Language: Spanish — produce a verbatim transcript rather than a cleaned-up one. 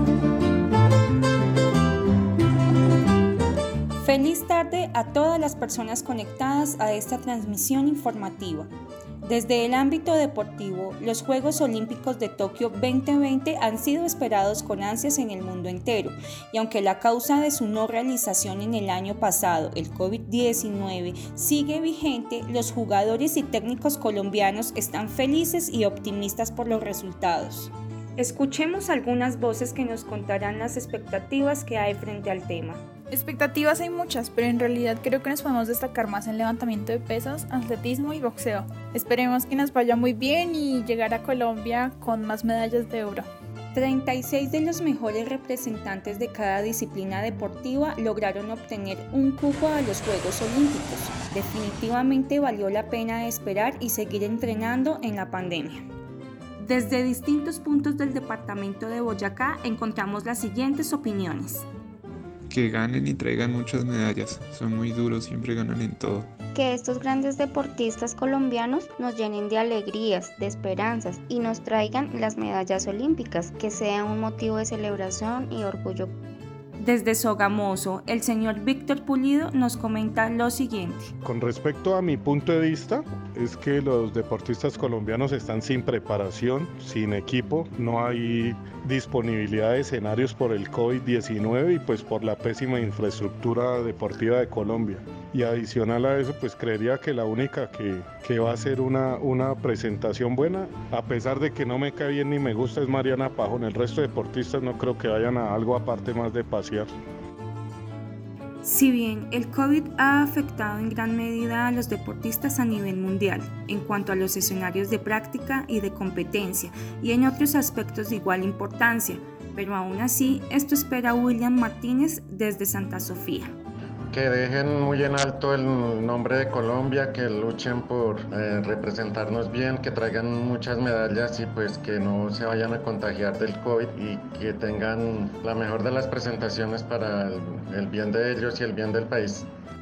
Feliz tarde a todas las personas conectadas a esta transmisión informativa. Desde el ámbito deportivo, los Juegos Olímpicos de Tokio veinte veinte han sido esperados con ansias en el mundo entero, y aunque la causa de su no realización en el año pasado, el covid diecinueve, sigue vigente, los jugadores y técnicos colombianos están felices y optimistas por los resultados. Escuchemos algunas voces que nos contarán las expectativas que hay frente al tema. Expectativas hay muchas, pero en realidad creo que nos podemos destacar más en levantamiento de pesas, atletismo y boxeo. Esperemos que nos vaya muy bien y llegar a Colombia con más medallas de oro. treinta y seis de los mejores representantes de cada disciplina deportiva lograron obtener un cupo a los Juegos Olímpicos. Definitivamente valió la pena esperar y seguir entrenando en la pandemia. Desde distintos puntos del departamento de Boyacá encontramos las siguientes opiniones. Que ganen y traigan muchas medallas, son muy duros, siempre ganan en todo. Que estos grandes deportistas colombianos nos llenen de alegrías, de esperanzas y nos traigan las medallas olímpicas, que sea un motivo de celebración y orgullo. Desde Sogamoso, el señor Víctor Pulido nos comenta lo siguiente. Con respecto a mi punto de vista, es que los deportistas colombianos están sin preparación, sin equipo, no hay disponibilidad de escenarios por el covid diecinueve y pues por la pésima infraestructura deportiva de Colombia. Y adicional a eso, pues creería que la única que, que va a ser una, una presentación buena, a pesar de que no me cae bien ni me gusta, es Mariana Pajón. El resto de deportistas no creo que vayan a algo aparte más de pasear. Si bien el COVID ha afectado en gran medida a los deportistas a nivel mundial, en cuanto a los escenarios de práctica y de competencia, y en otros aspectos de igual importancia, pero aún así, esto espera William Martínez desde Santa Sofía. Que dejen muy en alto el nombre de Colombia, que luchen por eh, representarnos bien, que traigan muchas medallas y pues que no se vayan a contagiar del COVID y que tengan la mejor de las presentaciones para el, el bien de ellos y el bien del país.